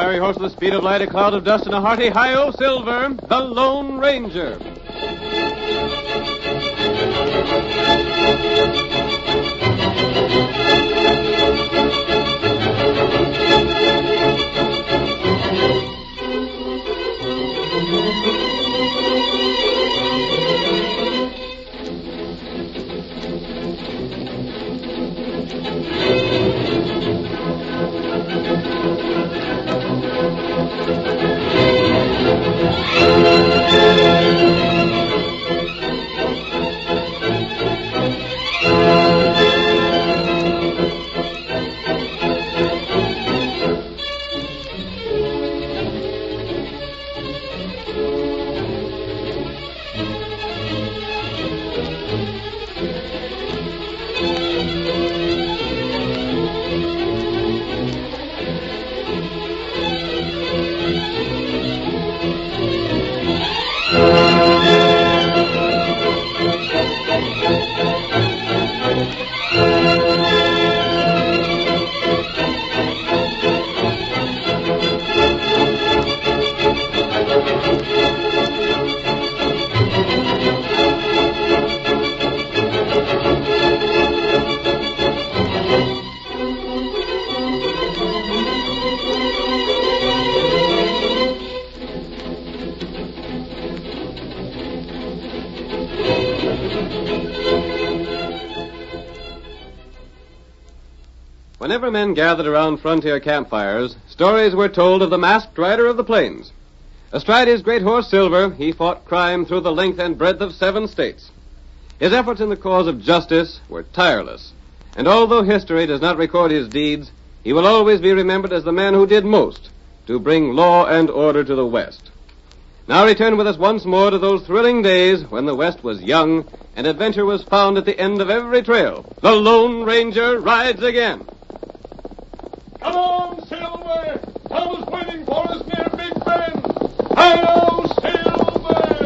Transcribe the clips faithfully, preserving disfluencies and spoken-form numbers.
fiery horse with the speed of light, a cloud of dust, and a hearty hi-yo Silver, the Lone Ranger. Whenever men gathered around frontier campfires, stories were told of the masked rider of the plains. Astride his great horse Silver, he fought crime through the length and breadth of seven states. His efforts in the cause of justice were tireless, and although history does not record his deeds, he will always be remembered as the man who did most to bring law and order to the West. Now return with us once more to those thrilling days when the West was young and adventure was found at the end of every trail. The Lone Ranger rides again. Come on, Silver! Tom's waiting for us near Big Bend! Hi-yo, Silver!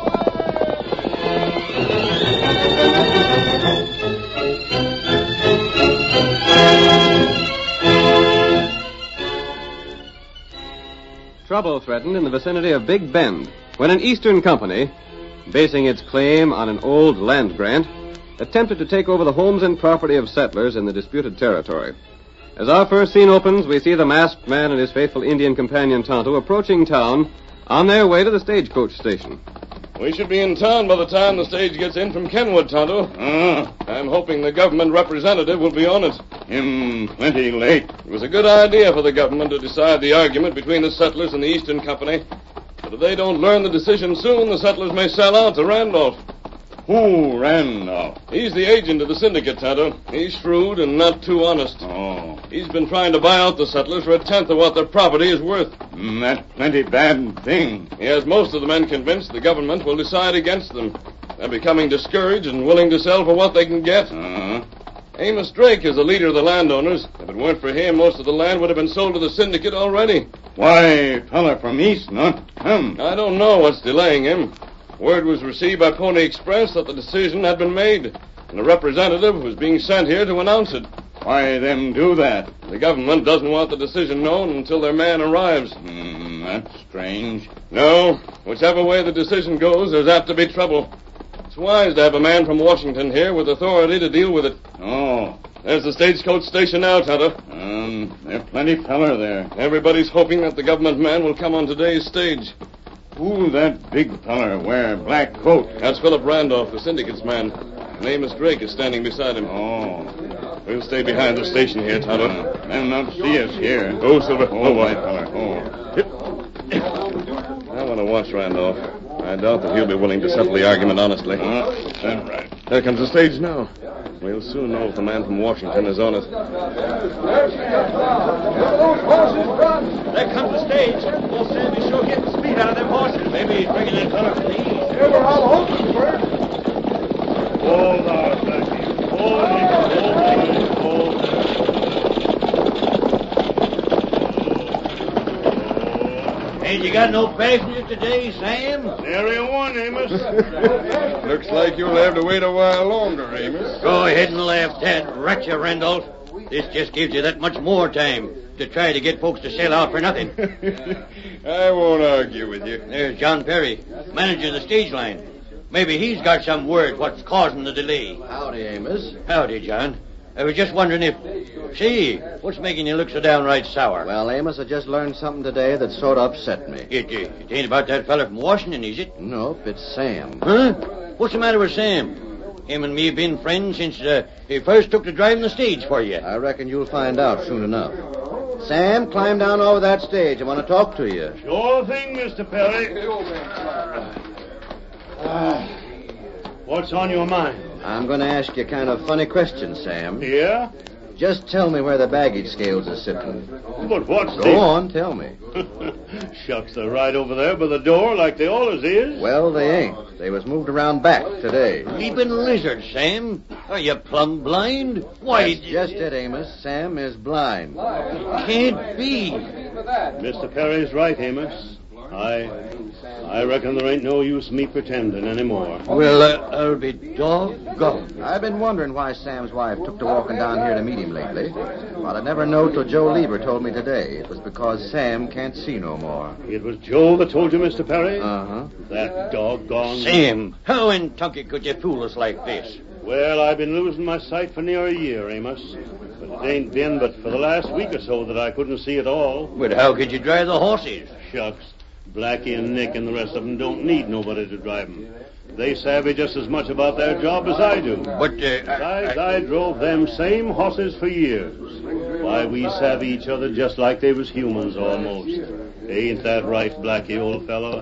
Trouble threatened in the vicinity of Big Bend when an Eastern company, basing its claim on an old land grant, attempted to take over the homes and property of settlers in the disputed territory. As our first scene opens, we see the masked man and his faithful Indian companion Tonto approaching town on their way to the stagecoach station. We should be in town by the time the stage gets in from Kenwood, Tonto. Uh, I'm hoping the government representative will be on it. Him plenty late. It was a good idea for the government to decide the argument between the settlers and the Eastern Company. But if they don't learn the decision soon, the settlers may sell out to Randolph. Who, Randolph? He's the agent of the syndicate, Tonto. He's shrewd and not too honest. Oh. He's been trying to buy out the settlers for a tenth of what their property is worth. Mm, that's plenty bad thing. He has most of the men convinced the government will decide against them. They're becoming discouraged and willing to sell for what they can get. Uh-huh. Amos Drake is the leader of the landowners. If it weren't for him, most of the land would have been sold to the syndicate already. Why, fella from East not come? I don't know what's delaying him. Word was received by Pony Express that the decision had been made, and a representative was being sent here to announce it. Why them do that? The government doesn't want the decision known until their man arrives. Hmm, that's strange. No, whichever way the decision goes, there's apt to be trouble. It's wise to have a man from Washington here with authority to deal with it. Oh. There's the stagecoach station now, Tonto. Um, there's plenty feller there. Everybody's hoping that the government man will come on today's stage. Who that big feller wear black coat? That's Philip Randolph, the syndicate's man. And Amos Drake is standing beside him. Oh. We'll stay behind the station here, Tonto. Uh, they'll not see us here. Oh, Silver. Oh, Oh, white boy. feller. Oh. I want to watch Randolph. I doubt that he'll be willing to settle the argument honestly. Uh, that's right. There comes the stage now. We'll soon know if the man from Washington is on it. There comes the stage. Old Sammy's sure getting speed out of them horses. Maybe he's bringing that color from the east. Ever all open, sir? Hold on, Blackie. Hold it. Hold it. Hold it. Ain't you got no passengers today, Sam? Nary a one, Amos. Looks like you'll have to wait a while longer, Amos. Go ahead and laugh, Dad. Rat you, Randolph. This just gives you that much more time to try to get folks to sell out for nothing. I won't argue with you. There's John Perry, manager of the stage line. Maybe he's got some word what's causing the delay. Howdy, Amos. Howdy, John. I was just wondering if... See, what's making you look so downright sour? Well, Amos, I just learned something today that sort of upset me. It, uh, it ain't about that fella from Washington, is it? Nope, it's Sam. Huh? What's the matter with Sam? Him and me have been friends since uh, he first took to driving the stage for you. I reckon you'll find out soon enough. Sam, climb down over that stage. I want to talk to you. Sure thing, Mister Perry. Uh, what's on your mind? I'm going to ask you a kind of funny question, Sam. Yeah? Just tell me where the baggage scales are sitting. But what's Go the... on, tell me. Shucks, they're right over there by the door like they always is. Well, they ain't. They was moved around back today. Leaping lizards, Sam. Are you plumb blind? Why... That's just it, Amos. Sam is blind. Can't be. Mister Perry's right, Amos. I... I reckon there ain't no use me pretending anymore. Well, uh, I'll be doggone. I've been wondering why Sam's wife took to walking down here to meet him lately. But I never know till Joe Lieber told me today. It was because Sam can't see no more. It was Joe that told you, Mister Perry? Uh-huh. That doggone... Sam, how in Tunky could you fool us like this? Well, I've been losing my sight for near a year, Amos. But it ain't been but for the last week or so that I couldn't see at all. But how could you drive the horses? Shucks. Blackie and Nick and the rest of them don't need nobody to drive them. They savvy just as much about their job as I do. But, uh... Besides, I, I drove them same horses for years. Why, we savvy each other just like they was humans almost. Ain't that right, Blackie, old fellow,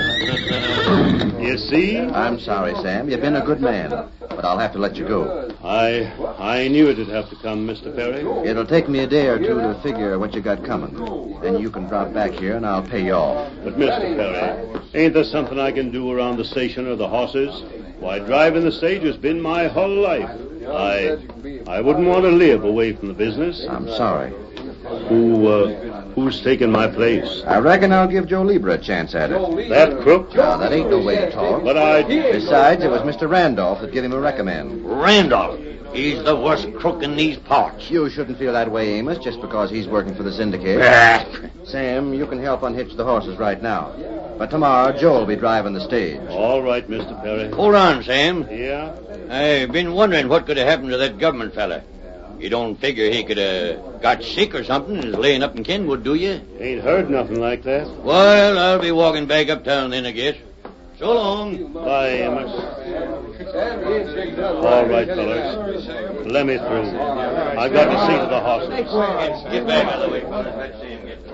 huh? You see? I'm sorry, Sam. You've been a good man. But I'll have to let you go. I I knew it'd have to come, Mister Perry. It'll take me a day or two to figure what you got coming. Then you can drop back here and I'll pay you off. But, Mister Perry, ain't there something I can do around the station or the horses? Why, driving the stage has been my whole life. I I wouldn't want to live away from the business. I'm sorry. Who, uh, who's taking my place? I reckon I'll give Joe Lieber a chance at it. That crook? Now, that ain't no way to talk. But I... Besides, it was Mister Randolph that gave him a recommend. Randolph? He's the worst crook in these parts. You shouldn't feel that way, Amos, just because he's working for the syndicate. Sam, you can help unhitch the horses right now. But tomorrow, Joe will be driving the stage. All right, Mister Perry. Hold on, Sam. Yeah? I've been wondering what could have happened to that government fella. You don't figure he could have got sick or something and is laying up in Kenwood, do you? Ain't heard nothing like that. Well, I'll be walking back uptown then, I guess. So long. Bye, Amos. All right, fellas. Let me through. I got to see to the horses. Get back out of the way. Let Sam get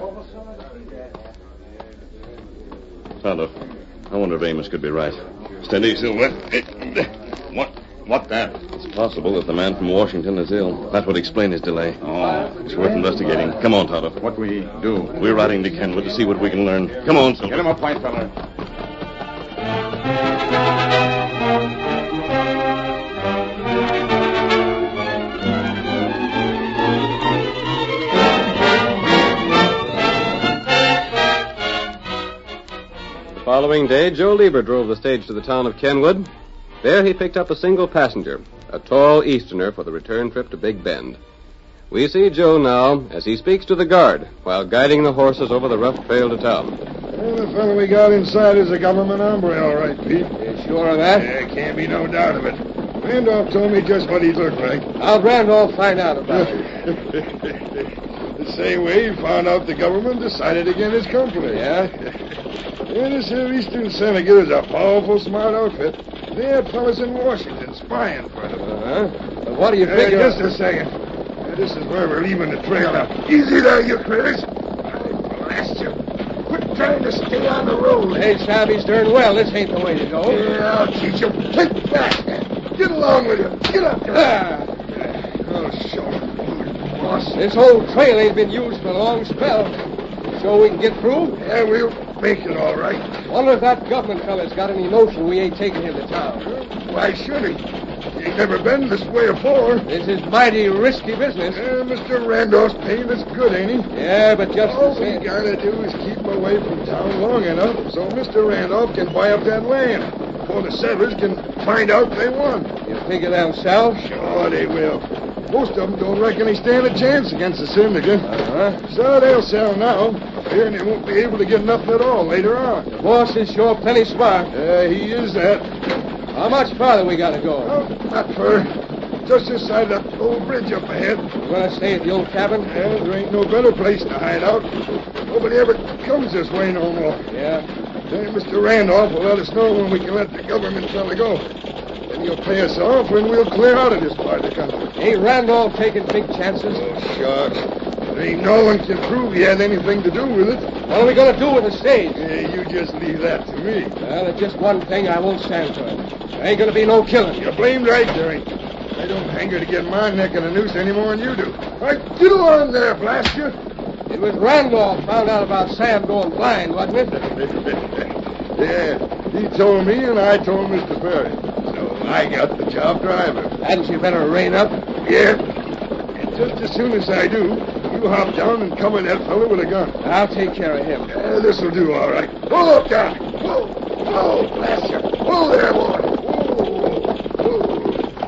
Tonto, I wonder if Amos could be right. Steady, Silver. What? What that? It's possible that the man from Washington is ill. That would explain his delay. Oh. It's worth investigating. Come on, Tonto. What we do? We're riding to Kenwood to see what we can learn. Come on, Silver. Get him up, white fella. The following day, Joe Lieber drove the stage to the town of Kenwood. There he picked up a single passenger, a tall Easterner for the return trip to Big Bend. We see Joe now as he speaks to the guard while guiding the horses over the rough trail to town. Well, the fellow we got inside is a government hombre, all right, Pete. You sure of that? There can't be no doubt of it. Randolph told me just what he looked like. How'd Randolph find out about it? The same way he found out the government decided against his company. Yeah? Yeah, this here Eastern Syndicate is a powerful smart outfit. They had fellas in Washington spying for them. Uh-huh. But what do you Uh, figure... just a second. Uh, this is where we're leaving the trail now. Easy there, you critters. I blast you. Quit trying to stay on the road. Hey, Savvy's darn well. This ain't the way to go. Yeah, I'll teach you. Take back. Get along with you. Get up there. Ah. Oh, sure. Boss. This whole trail ain't been used for a long spell. So we can get through? Yeah, we'll make it all right. Wonder if that government fella's got any notion we ain't taking him to town. Why should he? He ain't never been this way before. This is mighty risky business. Yeah, Mister Randolph's paying us good, ain't he? Yeah, but just All the we same. gotta do is keep him away from town long enough so Mister Randolph can buy up that land before the settlers can find out they won. You figure they'll sell? Sure they will. Most of them don't reckon they stand a chance against the syndicate. Uh-huh. So they'll sell now. Fearing they won't be able to get nothing at all later on. The boss is sure plenty smart. Uh, he is that. How much farther we gotta go? Well, not far. Just this side of that old bridge up ahead. You gonna stay at the old cabin? Yeah, there ain't no better place to hide out. Nobody ever comes this way no more. Yeah. Then Mister Randolph will let us know when we can let the government fella go. Then he'll pay us off and we'll clear out of this part of the country. Ain't Randolph taking big chances? Oh, shucks. There ain't no one can prove he had anything to do with it. What are we gonna do with the stage? Yeah, you just leave that to me. Well, there's just one thing I won't stand for. There ain't gonna be no killing. You're blamed right, there ain't. I don't hanker to get my neck in a noose any more than you do. All right, get along there, blast you. It was Randolph found out about Sam going blind, wasn't it? Yeah, he told me and I told Mister Perry. So I got the job driver. Hadn't you better rein up? Yeah. And just as soon as I do, you hop down and cover that fellow with a gun. I'll take care of him. Yeah, this'll do all right. Pull up, Johnny. Whoa, whoa, blast you. Whoa there, boy. Whoa, whoa.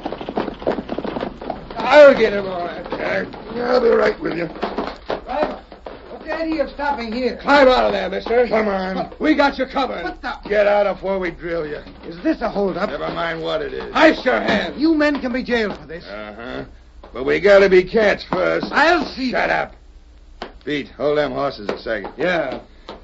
I'll get him all right. Yeah, I'll be right with you. Driver, what's the idea of stopping here? Climb out of there, mister. Come on. We got you covered. What the? Get out before we drill you. Is this a holdup? Never mind what it is. Ice your hands. You men can be jailed for this. Uh-huh. But we gotta be catch first. I'll see. Shut up. Pete, hold them horses a second. Yeah.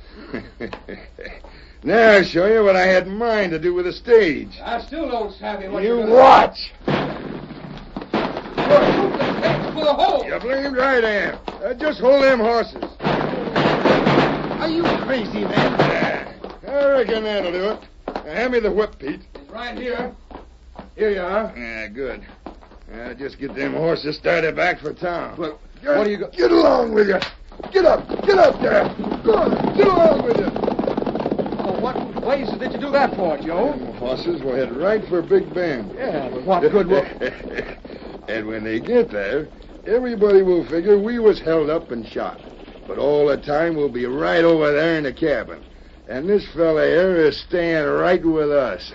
Now I'll show you what I had in mind to do with the stage. I still don't savvy what You you're gonna- watch. You're shooting the stage full of holes. You blamed right, I am. Uh, just hold them horses. Are you crazy, man? Yeah, I reckon that'll do it. Now, hand me the whip, Pete. It's right here. Here you are. Yeah, good. Uh, just get them horses started back for town. Well, Get, what do you go- Get along with you. Get up. Get up there. Go on. Get along with you. Oh, what ways did you do that for, Joe? Them horses will head right for Big Bend. Yeah, but what good will... And when they get there, everybody will figure we was held up and shot. But all the time we'll be right over there in the cabin. And this fella here is staying right with us.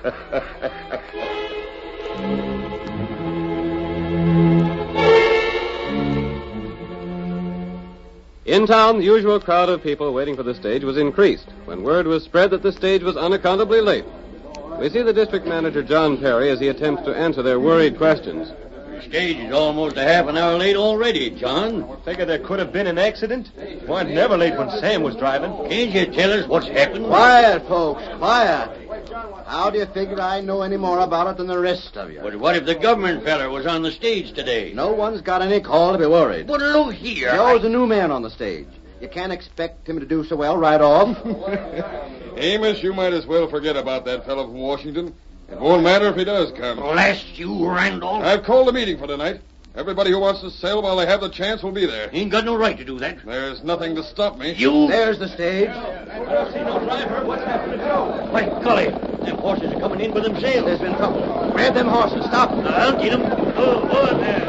In town, the usual crowd of people waiting for the stage was increased when word was spread that the stage was unaccountably late. We see the district manager, John Perry, as he attempts to answer their worried questions. The stage is almost a half an hour late already, John. Figure there could have been an accident. Weren't never late when Sam was driving. Can't you tell us what's happened? Quiet, folks, quiet. How do you figure I know any more about it than the rest of you? But what if the government feller was on the stage today? No one's got any call to be worried. But look here. Joe's a new man on the stage. You can't expect him to do so well right off. Amos, you might as well forget about that fellow from Washington. It won't matter if he does come. Blast you, Randolph. I've called a meeting for tonight. Everybody who wants to sail while they have the chance will be there. Ain't got no right to do that. There's nothing to stop me. You... There's the stage. I don't see no driver. What's happened to Joe? By golly, them horses are coming in with themselves. There's been trouble. Grab them horses. Stop. I'll get them. Oh, oh, there.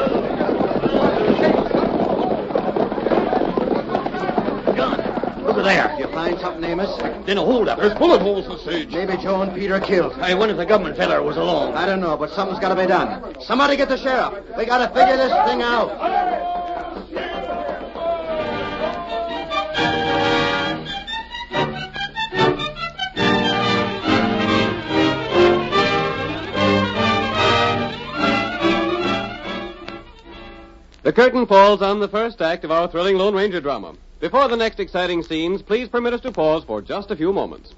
John, look at there. You find something, Amos? Then a hold-up. There's bullet holes in the stage. Maybe Joe and Peter are killed. I wonder if the government feller was along. I don't know, but something's got to be done. Somebody get the sheriff. We got to figure this thing out. The curtain falls on the first act of our thrilling Lone Ranger drama. Before the next exciting scenes, please permit us to pause for just a few moments.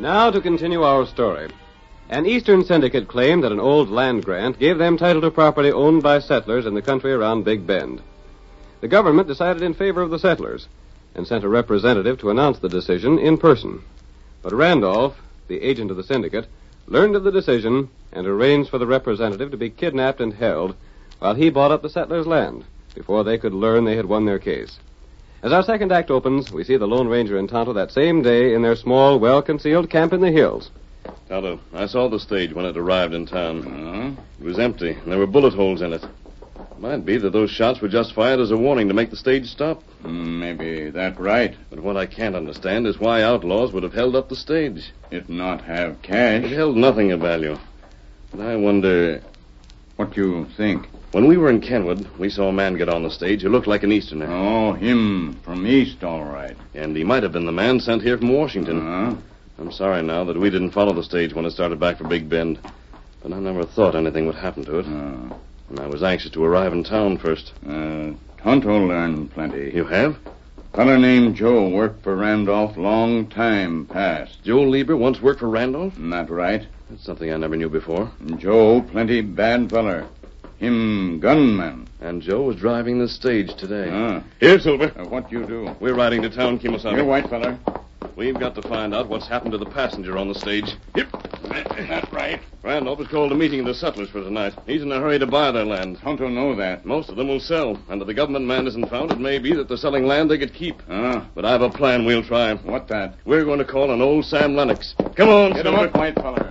Now to continue our story. An Eastern syndicate claimed that an old land grant gave them title to property owned by settlers in the country around Big Bend. The government decided in favor of the settlers and sent a representative to announce the decision in person. But Randolph, the agent of the syndicate, learned of the decision and arranged for the representative to be kidnapped and held while he bought up the settlers' land before they could learn they had won their case. As our second act opens, we see the Lone Ranger and Tonto that same day in their small, well-concealed camp in the hills. Tonto, I saw the stage when it arrived in town. Uh-huh. It was empty, and there were bullet holes in it. It might be that those shots were just fired as a warning to make the stage stop. Mm, maybe that right. But what I can't understand is why outlaws would have held up the stage. It not have cash. It held nothing of value. And I wonder... What you think? When we were in Kenwood, we saw a man get on the stage who looked like an Easterner. Oh, him from East, all right. And he might have been the man sent here from Washington. Uh-huh. I'm sorry now that we didn't follow the stage when it started back for Big Bend. But I never thought anything would happen to it. Uh, And I was anxious to arrive in town first. uh, Tonto learned plenty. You have? Feller named Joe worked for Randolph long time past. Joe Lieber once worked for Randolph? That right. That's something I never knew before. And Joe plenty bad feller. Him gunman. And Joe was driving the stage today. Ah. Here, Silver. Uh, what you do? We're riding to town, Kimosabe. Here, white feller. We've got to find out what's happened to the passenger on the stage. Yep. That's right. Randolph has called a meeting of the settlers for tonight. He's in a hurry to buy their land. Tonto know that. Most of them will sell. And if the government man isn't found, it may be that they're selling land they could keep. Ah. But I have a plan we'll try. What that? We're going to call on old Sam Lennox. Come on, Get him Silver. up, white feller.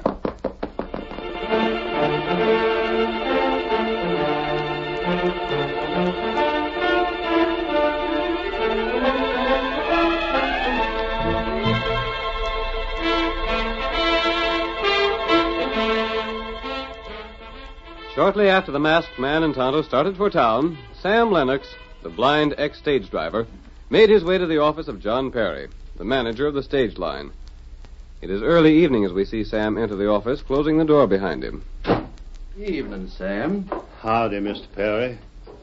Shortly after the masked man and Tonto started for town, Sam Lennox, the blind ex-stage driver, made his way to the office of John Perry, the manager of the stage line. It is early evening as we see Sam enter the office, closing the door behind him. Evening, Sam. Howdy, Mister Perry.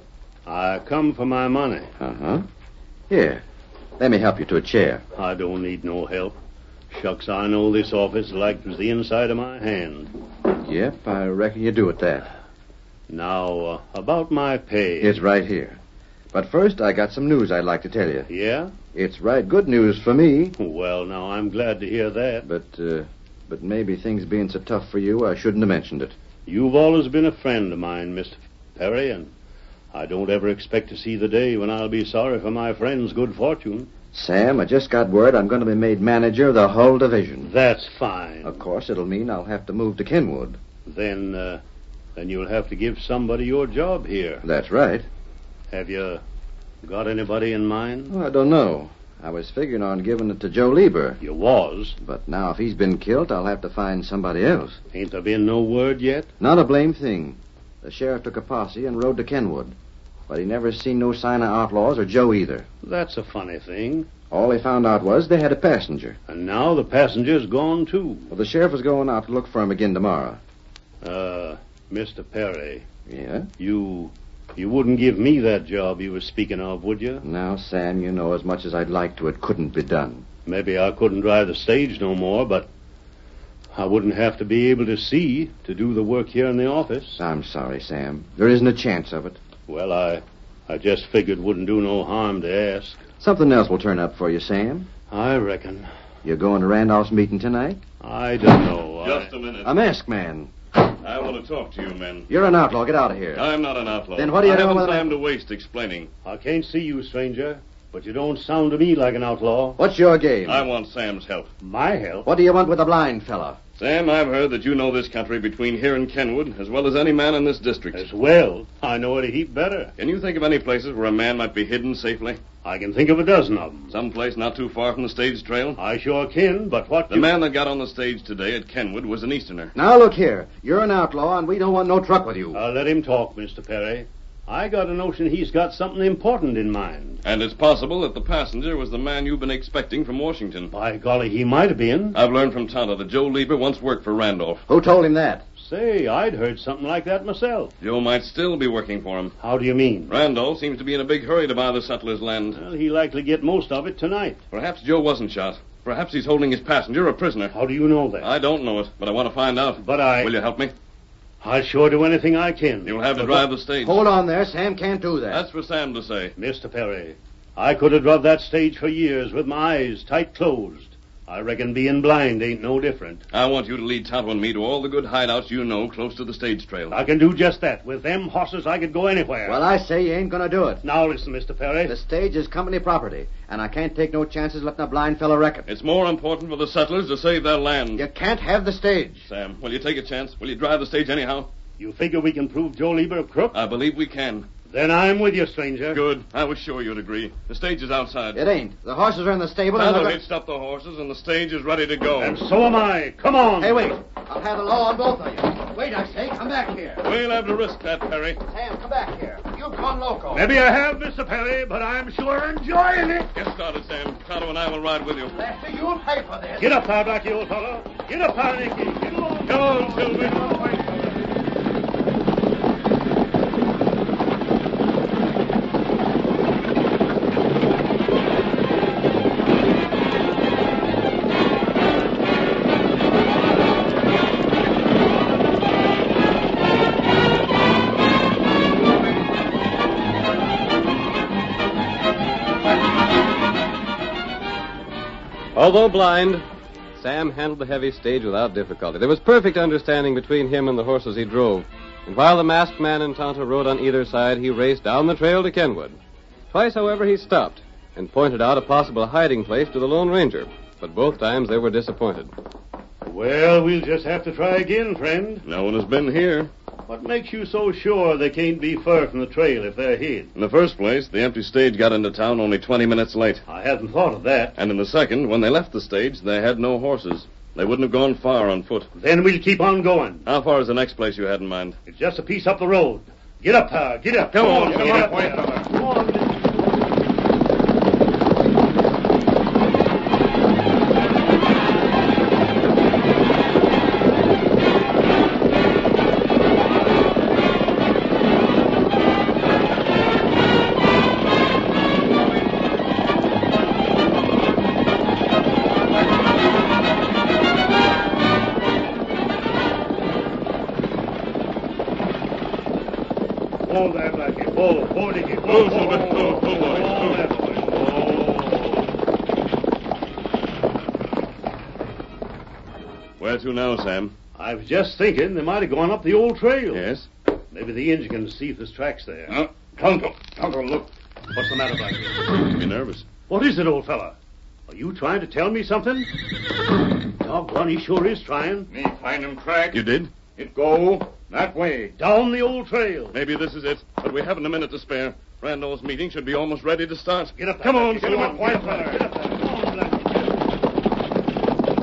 I come for my money. Uh-huh. Here, let me help you to a chair. I don't need no help. Shucks, I know this office like it was the inside of my hand. Yep, I reckon you do it that. Now, uh, about my pay. It's right here. But first, I got some news I'd like to tell you. Yeah? It's right good news for me. Well, now, I'm glad to hear that. But, uh, but maybe things being so tough for you, I shouldn't have mentioned it. You've always been a friend of mine, Mister Perry, and I don't ever expect to see the day when I'll be sorry for my friend's good fortune. Sam, I just got word I'm going to be made manager of the whole division. That's fine. Of course, it'll mean I'll have to move to Kenwood. Then, uh, then you'll have to give somebody your job here. That's right. Have you got anybody in mind? Well, I don't know. I was figuring on giving it to Joe Lieber. You was. But now if he's been killed, I'll have to find somebody else. Ain't there been no word yet? Not a blame thing. The sheriff took a posse and rode to Kenwood. But he never seen no sign of outlaws or Joe either. That's a funny thing. All they found out was they had a passenger. And now the passenger's gone, too. Well, the sheriff is going out to look for him again tomorrow. Uh, Mister Perry. Yeah? You... You wouldn't give me that job you were speaking of, would you? Now, Sam, you know as much as I'd like to, it couldn't be done. Maybe I couldn't drive the stage no more, but I wouldn't have to be able to see to do the work here in the office. I'm sorry, Sam. There isn't a chance of it. Well, I... I just figured wouldn't do no harm to ask. Something else will turn up for you, Sam. I reckon. You're going to Randolph's meeting tonight? I don't know. Just I... a minute. A masked man. I want to talk to you, men. You're an outlaw. Get out of here. I'm not an outlaw. Then what do you I know haven't about time that? to waste explaining. I can't see you, stranger, but you don't sound to me like an outlaw. What's your game? I want Sam's help. My help? What do you want with a blind fella? Sam, I've heard that you know this country between here and Kenwood as well as any man in this district. As well. I know it a heap better. Can you think of any places where a man might be hidden safely? I can think of a dozen of them. Some place not too far from the stage trail? I sure can, but what... The you... man that got on the stage today at Kenwood was an Easterner. Now, look here. You're an outlaw, and we don't want no truck with you. I'll let him talk, Mister Perry. I got a notion he's got something important in mind. And it's possible that the passenger was the man you've been expecting from Washington. By golly, he might have been. I've learned from Tonto that Joe Lieber once worked for Randolph. Who told him that? Say, I'd heard something like that myself. Joe might still be working for him. How do you mean? Randolph seems to be in a big hurry to buy the settlers' land. Well, he likely get most of it tonight. Perhaps Joe wasn't shot. Perhaps he's holding his passenger a prisoner. How do you know that? I don't know it, but I want to find out. But I... Will you help me? I'll sure do anything I can. You'll have to drive the stage. Hold on there. Sam can't do that. That's for Sam to say. Mister Perry, I could have drove that stage for years with my eyes tight closed. I reckon being blind ain't no different. I want you to lead Tonto and me to all the good hideouts you know close to the stage trail. I can do just that. With them horses, I could go anywhere. Well, I say you ain't gonna do it. Now listen, Mister Perry. The stage is company property, and I can't take no chances letting a blind fellow wreck it. It's more important for the settlers to save their land. You can't have the stage. Sam, will you take a chance? Will you drive the stage anyhow? You figure we can prove Joe Lieber a crook? I believe we can. Then I'm with you, stranger. Good. I was sure you'd agree. The stage is outside. It ain't. The horses are in the stable. Tonto and hitched up the horses, and the stage is ready to go. And so am I. Come on. Hey, wait. I'll have the law on both of you. Wait, I say. Come back here. We'll have to risk that, Perry. Sam, come back here. You've gone loco. Maybe I have, Mister Perry, but I'm sure enjoying it. Get started, Sam. Tonto and I will ride with you. Lester, you'll pay for this. Get up there, Blackie, old fellow. Get up there, Nicky. Get along. Come on, Sylvie. Although blind, Sam handled the heavy stage without difficulty. There was perfect understanding between him and the horses he drove. And while the masked man and Tonto rode on either side, he raced down the trail to Kenwood. Twice, however, he stopped and pointed out a possible hiding place to the Lone Ranger. But both times they were disappointed. Well, we'll just have to try again, friend. No one has been here. What makes you so sure they can't be far from the trail if they're hid? In the first place, the empty stage got into town only twenty minutes late. I hadn't thought of that. And in the second, when they left the stage, they had no horses. They wouldn't have gone far on foot. Then we'll keep on going. How far is the next place you had in mind? It's just a piece up the road. Get up, Pa. Get up. Come on, Come come on, on, up there. Come on. Hold there, Blackie. Hold. Hold it. Hold, hold, hold, hold, hold, hold that way. Where to now, Sam? I was just thinking they might have gone up the old trail. Yes? Maybe the engine can see if there's tracks there. Uh, Tonto. Tonto, look. What's the matter, Blackie? You're nervous. What is it, old fella? Are you trying to tell me something? Doggone, he sure is trying. Me find him track. You did? It go that way. Down the old trail. Maybe this is it, but we haven't a minute to spare. Randall's meeting should be almost ready to start. Get up there. Come on, Blackie. Get Silver. up there. Get up there. Come on, Blackie.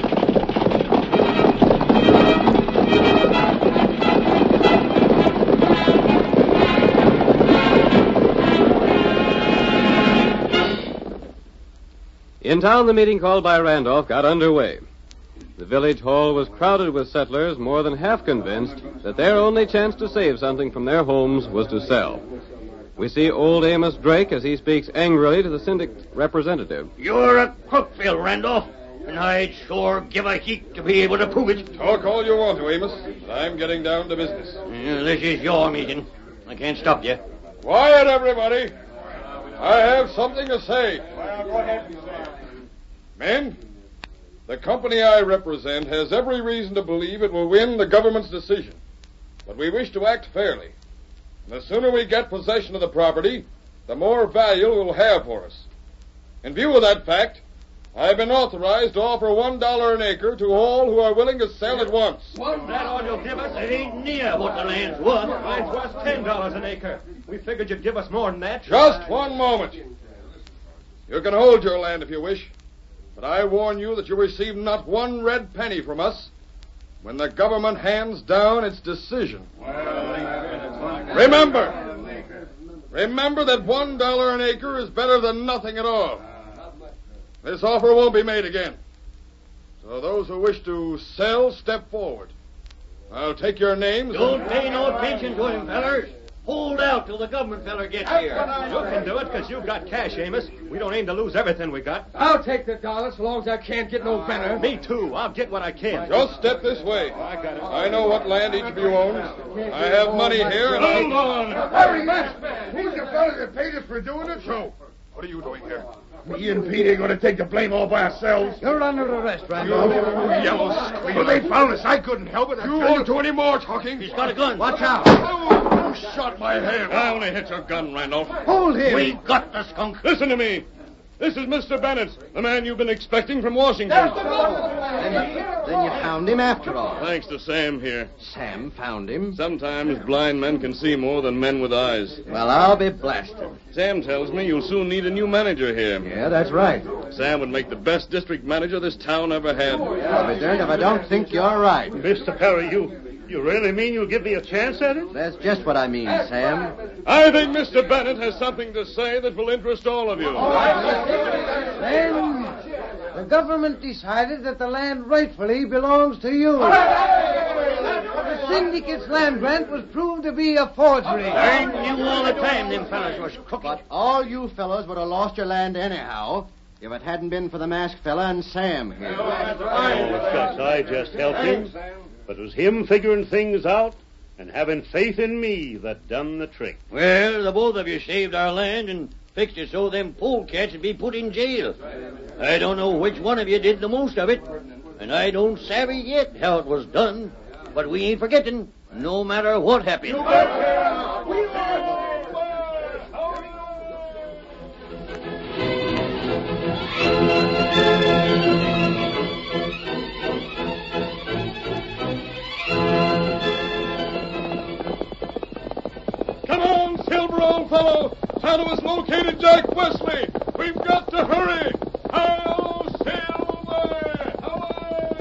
In town, the meeting called by Randolph got underway. The village hall was crowded with settlers, more than half convinced that their only chance to save something from their homes was to sell. We see old Amos Drake as he speaks angrily to the syndicate representative. You're a crook, Phil Randolph, and I'd sure give a heap to be able to prove it. Talk all you want to, Amos. I'm getting down to business. Yeah, this is your meeting. I can't stop you. Quiet, everybody. I have something to say. Well, go ahead. Men, the company I represent has every reason to believe it will win the government's decision. But we wish to act fairly. And the sooner we get possession of the property, the more value it will have for us. In view of that fact, I have been authorized to offer one dollar an acre to all who are willing to sell at once. What's that all you'll give us? It ain't near what the land's worth. Mine's worth ten dollars an acre. We figured you'd give us more than that. Just one moment. You can hold your land if you wish, but I warn you that you receive not one red penny from us when the government hands down its decision. Remember, remember that one dollar an acre is better than nothing at all. This offer won't be made again. So those who wish to sell, step forward. I'll take your names. Don't pay no attention to him, fellers. Hold that out till the government feller gets here. You can do it because you've got cash, Amos. We don't aim to lose everything we got. I'll take the dollar so long as I can't get no better. Me too. I'll get what I can. Just step this way. I got it. I know what land each of you owns. I have money here, and I... Hold on. Hurry, man. Who's the fella that paid us for doing it? So, What are you doing here? me and Pete ain't going to take the blame all by ourselves. You're under arrest, You Randolph. yellow squeal. Well, they found us. I couldn't help it. I You tell won't do any more talking. He's got a gun. Watch out. You shot my hand. I only hit your gun, Randolph. Hold him. We got the skunk. Listen to me. This is Mister Bennett, the man you've been expecting from Washington. Then, then you found him after all. Thanks to Sam here. Sam found him. Sometimes blind men can see more than men with eyes. Well, I'll be blasted. Sam tells me you'll soon need a new manager here. Yeah, that's right. Sam would make the best district manager this town ever had. I'll be darned if I don't think you're right. Mister Perry, you you really mean you'll give me a chance at it? That's just what I mean, Sam. I think Mister Bennett has something to say that will interest all of you. Then the government decided that the land rightfully belongs to you. The syndicate's land grant was proved to be a forgery. I knew all the time them fellas was crooked. But all you fellows would have lost your land anyhow if it hadn't been for the masked fella and Sam here. Oh, shucks, I just helped him. But it was him figuring things out and having faith in me that done the trick. Well, the both of you saved our land and fixed it so them polecats would be put in jail. I don't know which one of you did the most of it, and I don't savvy yet how it was done. But we ain't forgetting, no matter what happened. Come on, Silver, old fellow. Tonto has located Jack Wesley. We've got to hurry. Hi-yo, Silver! Away!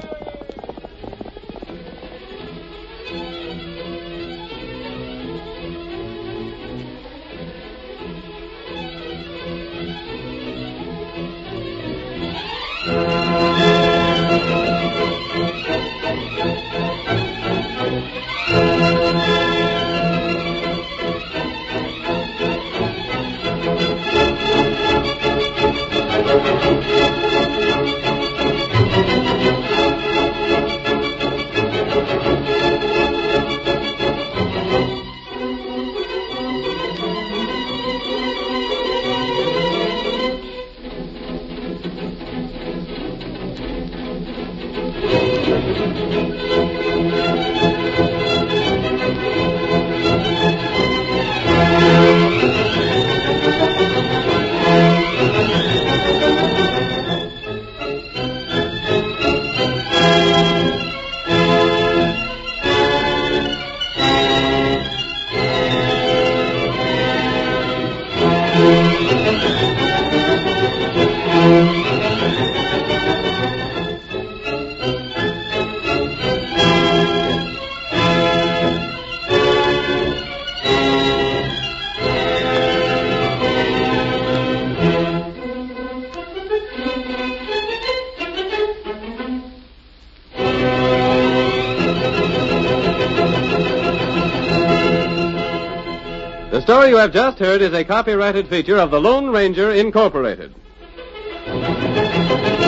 The story you have just heard is a copyrighted feature of the Lone Ranger Incorporated.